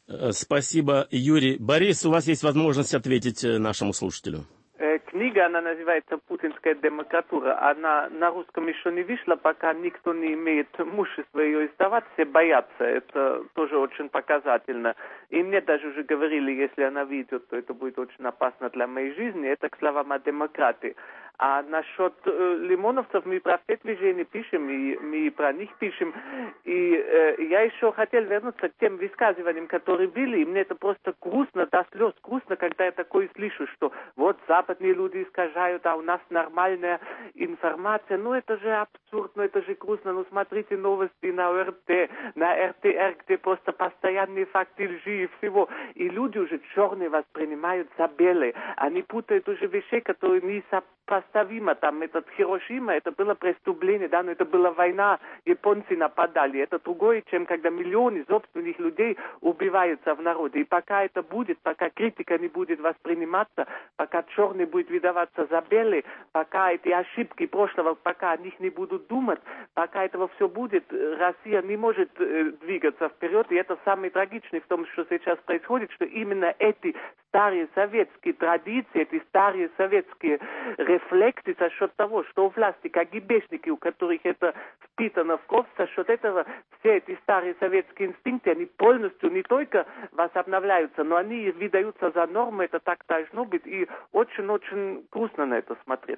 Спасибо, Юрий. Борис, у вас есть возможность ответить нашему слушателю. Книга, она называется «Путинская демократура». Она на русском еще не вышла, пока никто не имеет мужества ее издавать, все боятся. Это тоже очень показательно. И мне даже уже говорили, если она выйдет, то это будет очень опасно для моей жизни. Это к словам о демократии. А насчет э, лимоновцев мы про все движения пишем, и мы про них пишем. И э, я еще хотел вернуться к тем высказываниям, которые были. И мне это просто грустно, до слез грустно, когда я такое слышу, что вот западные люди искажают, а у нас нормальная информация. Ну это же абсурд, ну это же грустно. Ну смотрите новости на ОРТ, на эр тэ эр, где просто постоянные факты лжи и всего. И люди уже черные воспринимают за белые. Они путают уже вещи, которые не сопоставимы. Там этот Хиросима, это было преступление, да, но это была война, японцы нападали. Это другое, чем когда миллионы собственных людей убиваются в народе. И пока это будет, пока критика не будет восприниматься, пока черный будет выдаваться за белый, пока эти ошибки прошлого, пока о них не будут думать, пока этого все будет, Россия не может э, двигаться вперед. И это самое трагичное в том, что сейчас происходит, что именно эти старые советские традиции, эти старые советские рефлексы за счет того, что у власти КГБшники, у которых это впитано в кровь, за счет этого все эти старые советские инстинкты, они полностью не только возобновляются, но они выдаются за норму, это так должно быть, и очень-очень грустно на это смотреть.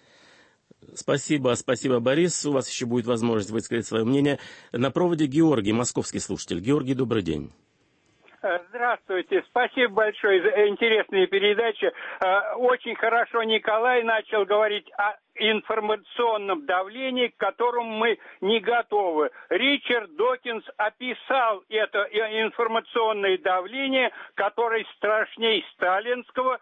Спасибо, спасибо, Борис. У вас еще будет возможность высказать свое мнение. На проводе Георгий, московский слушатель. Георгий, добрый день. Здравствуйте. Спасибо большое за интересные передачи. Очень хорошо Николай начал говорить о информационном давлении, к которому мы не готовы. Ричард Докинс описал это информационное давление, которое страшнее сталинского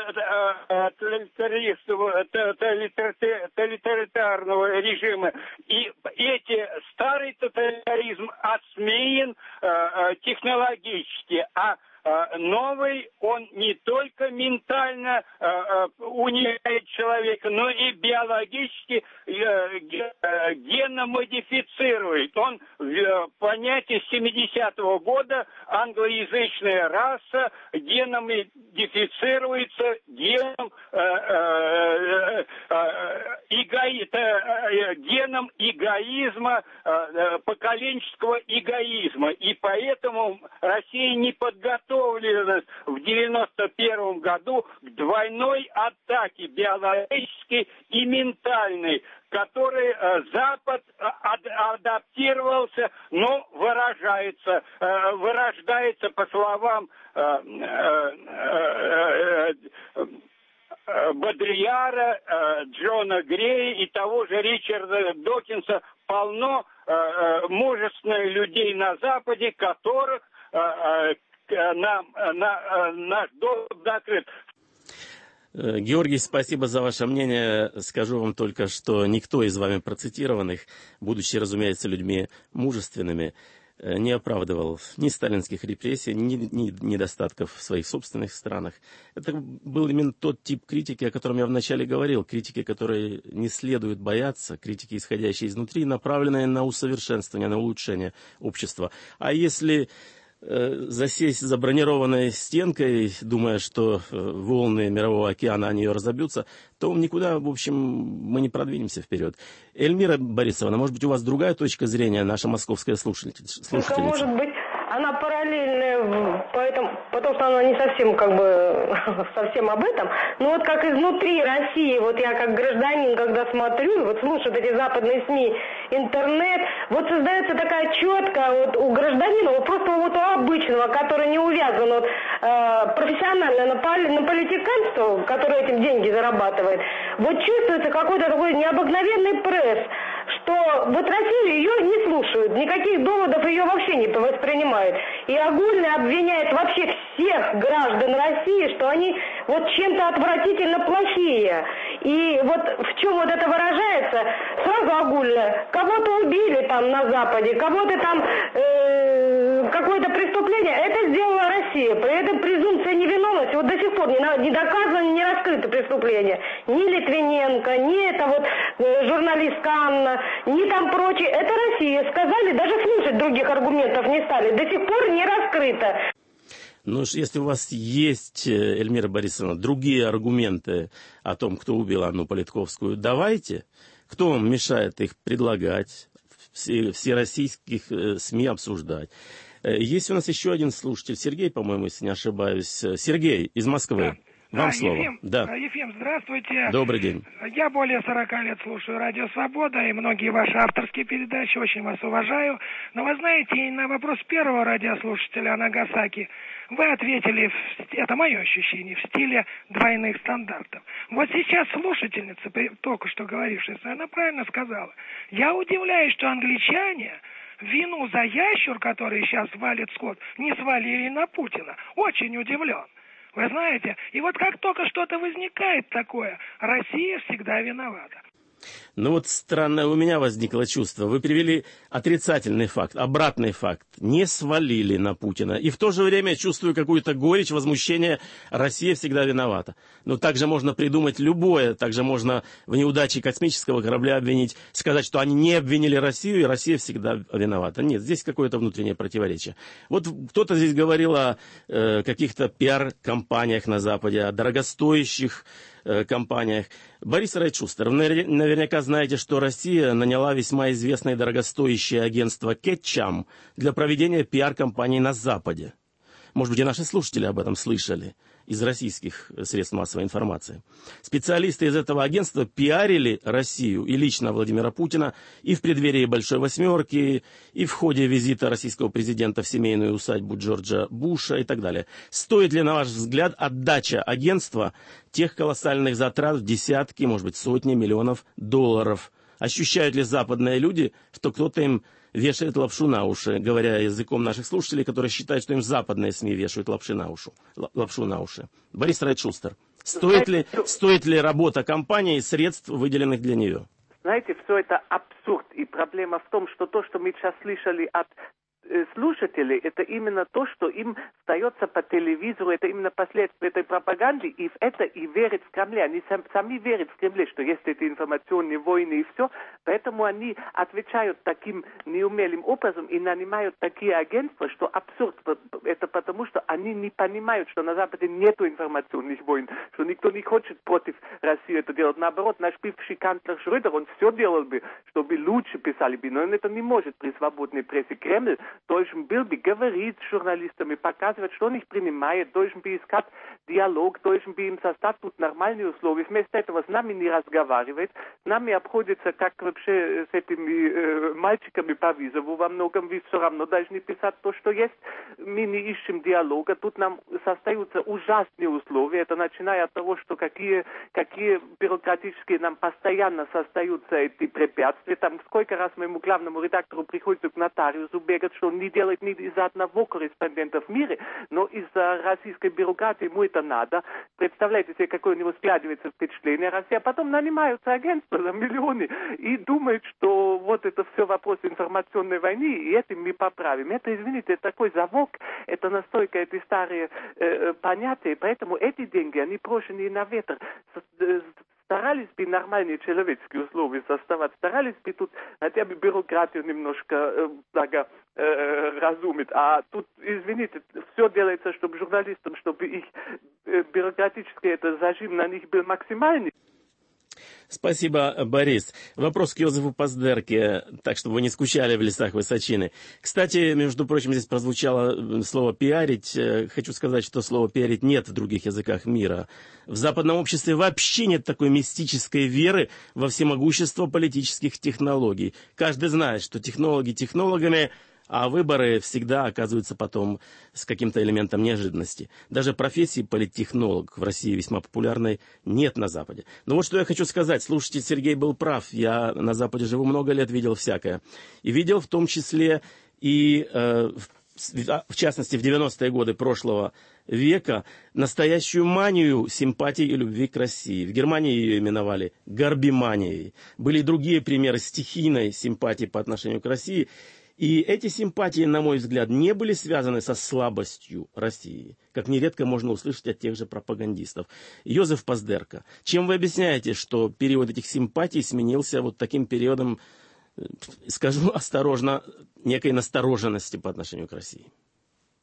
тоталитарного режима. И эти старый тоталитаризм осмеян технологически, а новый, он не только ментально э, э, унижает человека, но и биологически э, э, геномодифицирует. Он в э, понятии семидесятого года англоязычная раса геномодифицируется геном, э, э, э, эго, э, геном эгоизма, э, поколенческого эгоизма. И поэтому Россия не подготовлена в девяносто первом году к двойной атаке биологической и ментальной, которой э, Запад ад адаптировался, но выражается, э, вырождается, по словам э, э, э, э, Бодрияра, э, Джона Грея и того же Ричарда Докинса, полно э, э, мужественных людей на Западе, которых э, э, Нам, на, наш доступ закрыт. Георгий, спасибо за ваше мнение. Скажу вам только, что никто из вами процитированных, будучи, разумеется, людьми мужественными, не оправдывал ни сталинских репрессий, ни, ни недостатков в своих собственных странах. Это был именно тот тип критики, о котором я вначале говорил. Критики, которые не следует бояться, критики, исходящие изнутри, направленные на усовершенствование, на улучшение общества. А если засесть за бронированной стенкой, думая, что волны Мирового океана о нее разобьются, то никуда, в общем, мы не продвинемся вперед. Эльмира Борисовна, может быть, у вас другая точка зрения, наша московская слушательница? Только, может быть, она параллельная, поэтому, потому что она не совсем, как бы, совсем об этом. Но вот как изнутри России, вот я как гражданин, когда смотрю, вот слушаю эти западные СМИ, интернет, вот создается такая четкая вот у гражданина, вот просто вот у обычного, который не увязан вот, э, профессионально на, поли, на политиканство, который этим деньги зарабатывает, вот чувствуется какой-то такой необыкновенный пресс, что вот Россию ее не слушают, никаких доводов ее вообще не воспринимают. И огульно обвиняет вообще всех граждан России, что они вот чем-то отвратительно плохие. И вот в чем вот это выражается, сразу огульно. Кого-то убили там на Западе, кого-то там э, какое-то преступление, это сделала Россия. При этом презумпция невиновности вот до сих пор не, не доказано, не раскрыто преступление. Ни Литвиненко, ни это вот э, журналистка Анна, ни там прочие. Это Россия. Сказали, даже слушать других аргументов не стали. До сих пор не раскрыто. Ну, если у вас есть, Эльмира Борисовна, другие аргументы о том, кто убил Анну Политковскую, давайте. Кто вам мешает их предлагать, все, все российских СМИ обсуждать? Есть у нас еще один слушатель, Сергей, по-моему, если не ошибаюсь. Сергей из Москвы. Да. Вам а, слово. Ефим, да. Ефим, здравствуйте. Добрый день. Я более сорока лет слушаю «Радио Свобода» и многие ваши авторские передачи, очень вас уважаю. Но вы знаете, на вопрос первого радиослушателя о Нагасаки вы ответили, это мое ощущение, в стиле двойных стандартов. Вот сейчас слушательница, только что говорившая, она правильно сказала. Я удивляюсь, что англичане вину за ящур, который сейчас валит скот, не свалили на Путина. Очень удивлен. Вы знаете, и вот как только что-то возникает такое, Россия всегда виновата. Ну вот странное у меня возникло чувство. Вы привели отрицательный факт, обратный факт. Не свалили на Путина. И в то же время я чувствую какую-то горечь, возмущение. Россия всегда виновата. Но также можно придумать любое. Также можно в неудаче космического корабля обвинить, сказать, что они не обвинили Россию, и Россия всегда виновата. Нет, здесь какое-то внутреннее противоречие. Вот кто-то здесь говорил о э, каких-то пиар-компаниях на Западе, о дорогостоящих компаниях. Борис Райчустер, вы наверняка знаете, что Россия наняла весьма известное и дорогостоящее агентство Кетчам для проведения пиар-компаний на Западе. Может быть, и наши слушатели об этом слышали из российских средств массовой информации. Специалисты из этого агентства пиарили Россию и лично Владимира Путина и в преддверии Большой Восьмерки, и в ходе визита российского президента в семейную усадьбу Джорджа Буша и так далее. Стоит ли, на ваш взгляд, отдача агентства тех колоссальных затрат в десятки, может быть, сотни миллионов долларов? Ощущают ли западные люди, что кто-то им вешает лапшу на уши, говоря языком наших слушателей, которые считают, что им западные СМИ вешают лапши на уши, лапшу на уши? Борис Райчустер, стоит ли, стоит ли работа компании и средств, выделенных для нее? Знаете, все это абсурд. И проблема в том, что то, что мы сейчас слышали от слушателей, это именно то, что им встается по телевизору, это именно последствия этой пропаганды, и в это и верят в Кремле. Они сам, сами верят в Кремле, что есть эти информационные войны и все, поэтому они отвечают таким неумелым образом и нанимают такие агентства, что абсурд. Это потому, что они не понимают, что на Западе нету информационных войн, что никто не хочет против России это делать. Наоборот, наш бывший канцлер Шрёдер, он все делал бы, чтобы лучше писали бы, но он это не может при свободной прессе. Кремль должен был бы говорить с журналистами, показывать, что он их принимает, должен бы искать диалог, должен бы им создать тут нормальные условия. Вместо этого с нами не разговаривает, с нами обходится, как вообще с этими э, мальчиками по вызову. Во многом вы все равно должны писать то, что есть. Мы не ищем диалога. Тут нам создаются ужасные условия. Это начиная от того, что какие, какие бюрократические нам постоянно создаются эти препятствия. Там сколько раз моему главному редактору приходится к нотариусу бегать, что он не делает не из-за одного корреспондента в мире, но из-за российской бюрократии ему это надо. Представляете себе, какое у него складывается впечатление России, а потом нанимаются агентства за миллионы и думают, что вот это все вопрос информационной войны, и этим мы поправим. Это, извините, такой завок, это настолько эти старые э, понятия, поэтому эти деньги, они брошены на ветер. Старались бы нормальные человеческие условия создавать, старались бы тут хотя бы бюрократию немножко э, благо, э, разумить. А тут, извините, все делается, чтобы журналистам, чтобы их э, бюрократический это зажим на них был максимальный. Спасибо, Борис. Вопрос к Йозефу Паздерке, так, чтобы вы не скучали в лесах Высочины. Кстати, между прочим, здесь прозвучало слово «пиарить». Хочу сказать, что слова «пиарить» нет в других языках мира. В западном обществе вообще нет такой мистической веры во всемогущество политических технологий. Каждый знает, что технологи технологами, а выборы всегда оказываются потом с каким-то элементом неожиданности. Даже профессии политтехнолог в России весьма популярной нет на Западе. Но вот что я хочу сказать. Слушайте, Сергей был прав. Я на Западе живу много лет, видел всякое. И видел в том числе и, э, в, в частности, в девяностые годы прошлого века настоящую манию симпатии и любви к России. В Германии ее именовали горбиманией. Были и другие примеры стихийной симпатии по отношению к России. И эти симпатии, на мой взгляд, не были связаны со слабостью России, как нередко можно услышать от тех же пропагандистов. Йозеф Паздерка, чем вы объясняете, что период этих симпатий сменился вот таким периодом, скажу осторожно, некой настороженности по отношению к России?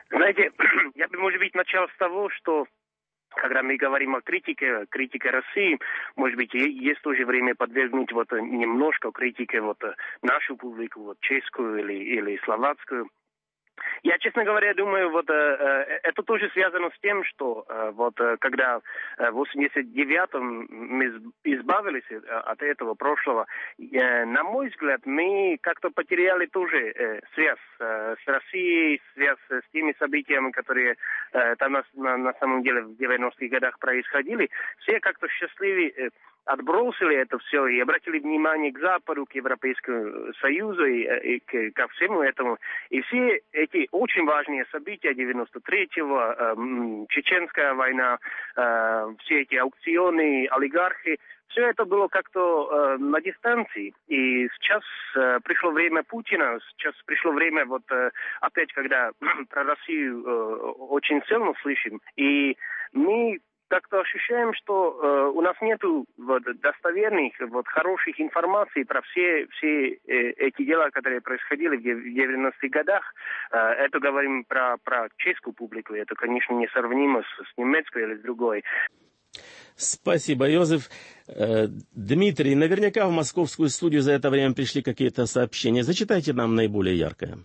Знаете, я бы, может быть, начал с того, что когда мы говорим о критике, критике России, может быть, есть тоже время подвергнуть вот немножко критике вот нашу публику, вот чешскую или, или словацкую. Я, честно говоря, думаю, вот э, это тоже связано с тем, что э, вот э, когда в восемьдесят девятом мы избавились от этого прошлого, э, на мой взгляд, мы как-то потеряли тоже э, связь э, с Россией, связь с теми событиями, которые э, там на, на, на самом деле в девяностых годах происходили. Все как-то счастливы. Э, отбросили это все и обратили внимание к Западу, к Европейскому Союзу и, и к, ко всему этому. И все эти очень важные события девяносто третьего, э, Чеченская война, э, все эти аукционы, олигархи, все это было как-то э, на дистанции. И сейчас э, пришло время Путина, сейчас пришло время, вот э, опять, когда про Россию э, очень сильно слышим, и мы как-то ощущаем, что э, у нас нету вот, достоверных, вот, хороших информаций про все, все э, эти дела, которые происходили в девяностых годах. Э, это говорим про, про чешскую публику, это, конечно, несравнимо с, с немецкой или с другой. Спасибо, Йозеф. Дмитрий, наверняка в московскую студию за это время пришли какие-то сообщения. Зачитайте нам наиболее яркое.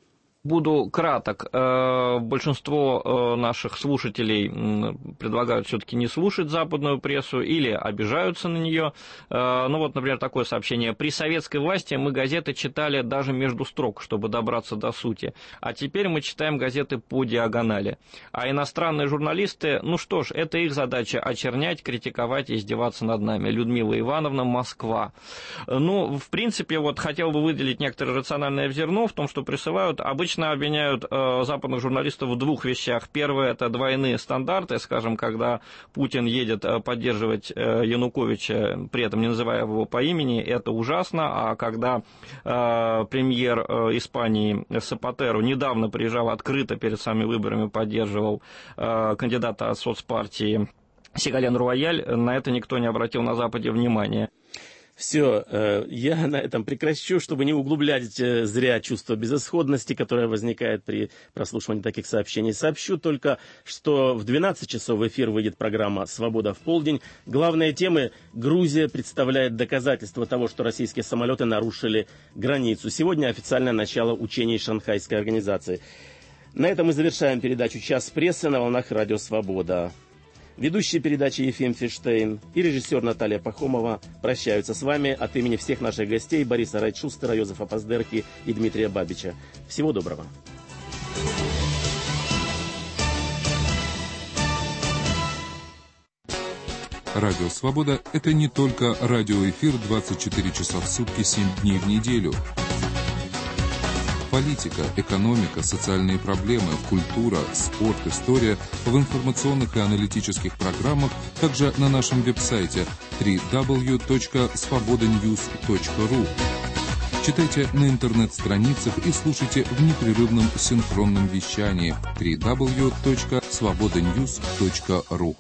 Буду краток. Большинство наших слушателей предлагают все-таки не слушать западную прессу или обижаются на нее. Ну вот, например, такое сообщение. При советской власти мы газеты читали даже между строк, чтобы добраться до сути. А теперь мы читаем газеты по диагонали. А иностранные журналисты, ну что ж, это их задача очернять, критиковать и издеваться над нами. Людмила Ивановна, Москва. Ну, в принципе, вот хотел бы выделить некоторое рациональное зерно в том, что присылают обычно Обычно обвиняют э, западных журналистов в двух вещах. Первое – это двойные стандарты, скажем, когда Путин едет э, поддерживать э, Януковича, при этом не называя его по имени, это ужасно. А когда э, премьер э, Испании Сапатеро недавно приезжал открыто перед самыми выборами, поддерживал э, кандидата от соцпартии Сигален Руаяль, на это никто не обратил на Западе внимания. Все, я на этом прекращу, чтобы не углублять зря чувство безысходности, которое возникает при прослушивании таких сообщений. Сообщу только, что в двенадцать часов в эфир выйдет программа «Свобода в полдень». Главные темы: Грузия представляет доказательства того, что российские самолеты нарушили границу. Сегодня официальное начало учений Шанхайской организации. На этом мы завершаем передачу «Час прессы» на волнах Радио Свобода. Ведущие передачи Ефим Фиштейн и режиссер Наталья Пахомова прощаются с вами от имени всех наших гостей Бориса Райтшустера, Йозефа Паздерки и Дмитрия Бабича. Всего доброго. Радио «Свобода» — это не только радиоэфир двадцать четыре часа в сутки, семь дней в неделю. Политика, экономика, социальные проблемы, культура, спорт, история в информационных и аналитических программах, также на нашем веб-сайте дабл ю дабл ю дабл ю точка свобода ньюс точка ру. Читайте на интернет-страницах и слушайте в непрерывном синхронном вещании дабл ю дабл ю дабл ю точка свобода ньюс точка ру.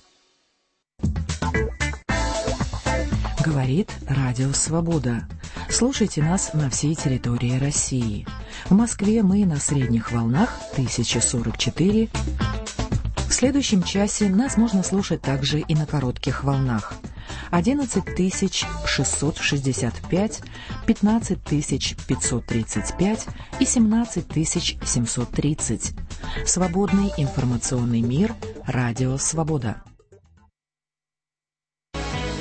Говорит Радио Свобода. Слушайте нас на всей территории России. В Москве мы на средних волнах тысяча сорок четыре. В следующем часе нас можно слушать также и на коротких волнах. одиннадцать тысяч шестьсот шестьдесят пять, пятнадцать тысяч пятьсот тридцать пять и семнадцать тысяч семьсот тридцать. Свободный информационный мир. Радио Свобода.